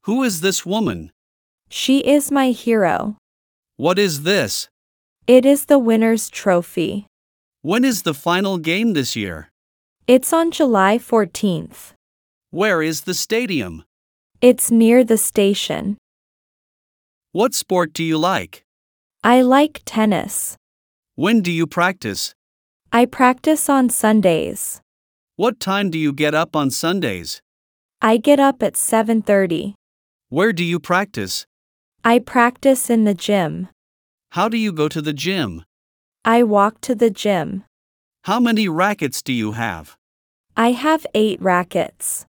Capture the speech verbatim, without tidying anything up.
Who is this woman? She is my hero. What is this? It is the winner's trophy. When is the final game this year? It's on July fourteenth. Where is the stadium? It's near the station. What sport do you like? I like tennis. When do you practice? I practice on Sundays. What time do you get up on Sundays? I get up at seven thirty. Where do you practice? I practice in the gym. How do you go to the gym? I walk to the gym. How many rackets do you have? I have eight rackets.